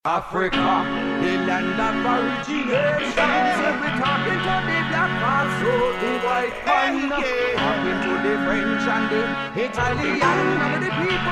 Africa, the land of origination. So we're talking to the black man, so the white man. Talking to the French and the Italian and the people